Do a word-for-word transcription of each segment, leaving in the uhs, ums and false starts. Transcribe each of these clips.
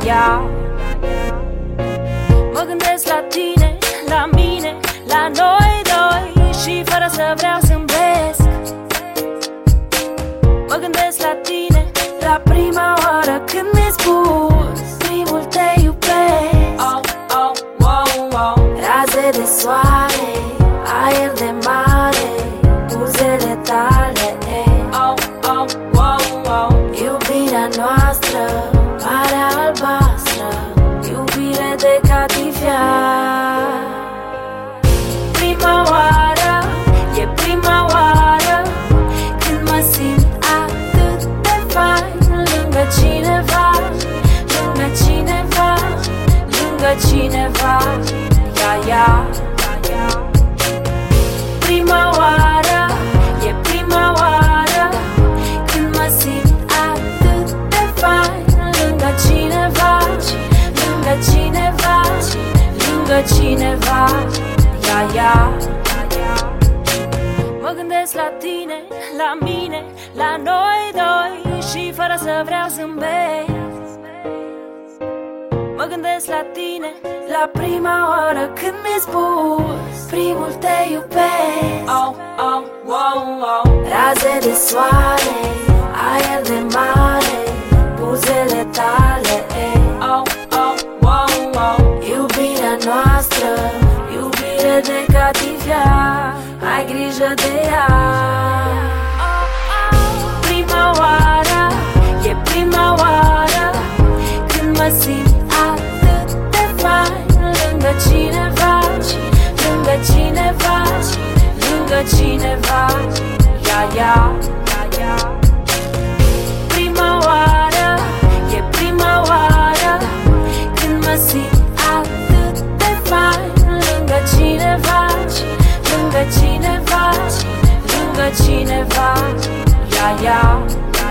ia. Mă gândesc la tine, la mine, la noi doi și fără să vreau zâmbesc. Mă gândesc la tine, la prima oară când mi-ai spus primul te iubesc. Oh, oh, wow, wow. Raze de soare, aer de mare, buzele tale. Oh, oh, wow, wow. Iubirea noastră, marea albastră, iubire de catifea. Prima oară, e prima oară când mă simt atât de fain lângă cineva, lângă cineva, lângă cineva. Ia, ia. Prima oară, e prima oară când mă simt atât de fain lângă cineva, lângă cineva, lângă cineva. Ia, ia. Mă gândesc la tine, la mine, la noi doi și fără să vreau zâmbesc. Mă gândesc la tine, la prima oară când mi-ai spus primul te iubesc. Oh, oh, wow, wow. Raze de soare, aer de mare, buzele tale. Oh, oh, wow, wow. Iubirea noastră, iubire de catifea, ai grijă de ea. Prima oară, e prima oară când mă simt atât de fain lângă cineva, lângă cineva, lângă cineva. Ia, ia. Prima oară, e prima oară când mă simt atât de fain lângă cineva, lângă cineva, lângă cineva. Ia, ia.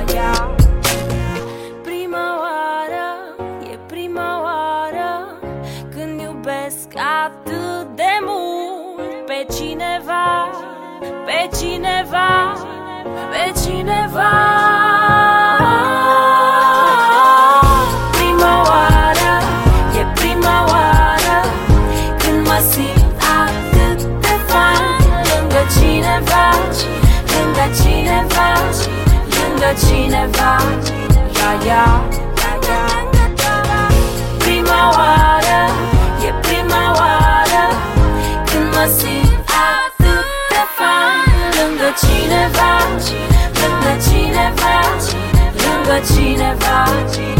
Prima oară, e prima oară când iubesc atât de mult pe cineva, pe cineva, pe cineva. Prima oară, e prima oară când mă simt atât de fain lângă cineva, lângă cineva, lângă cineva. Ia, ia. Prima oară, e prima oară când mă simt atât de fain lângă cineva, lângă cineva, lângă cineva.